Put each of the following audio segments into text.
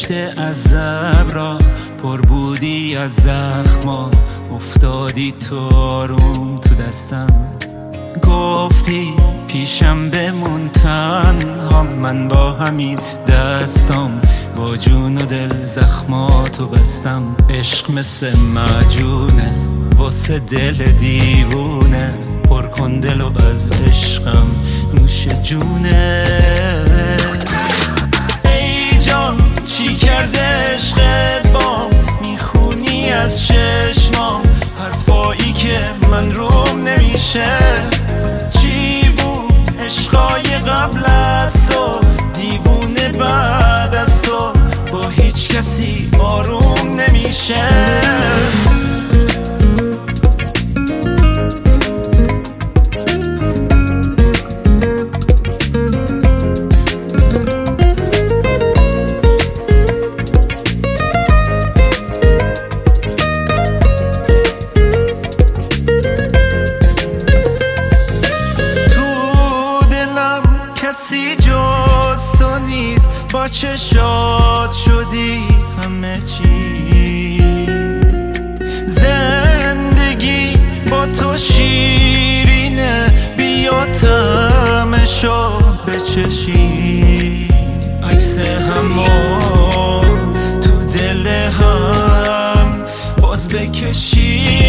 دشت از ابرا پر بودی از زخما، افتادی تو آروم تو دستم، گفتی پیشم بمون تنها، من با همین دستام با جون و دل زخماتو بستم. عشق مثل معجونه واسه دل دیوونه، پر کن دلو از عشقم نوش جونه. ای جان چی کرده عشقت بام، میخونی از چشمام حرفایی که من روم نمیشه. چی بود عشقای قبل از تو، دیوونه بعد از تو با هیچ کسی آروم نمیشه. کسی جز تو نیست، با چشات شدی همه چی. زندگی با تو شیرینه، بیا طعمشو بچشی. عکس همون تو دل هم باز بکشی.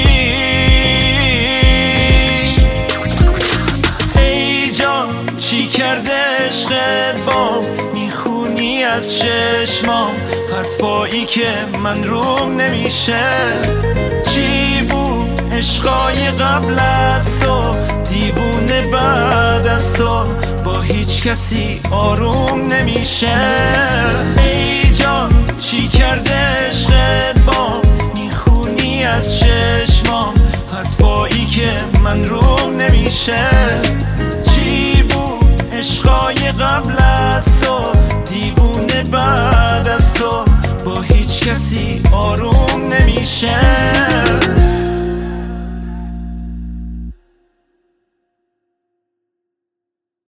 چی کرده عشقت بام، میخونی از چشمام حرفایی که من روم نمیشه. چی بود عشقای قبل از تو، دیوونه بعد از تو با هیچ کسی آروم نمیشه. ای جان چی کرده عشقت بام، میخونی از چشمام حرفایی که من روم نمیشه.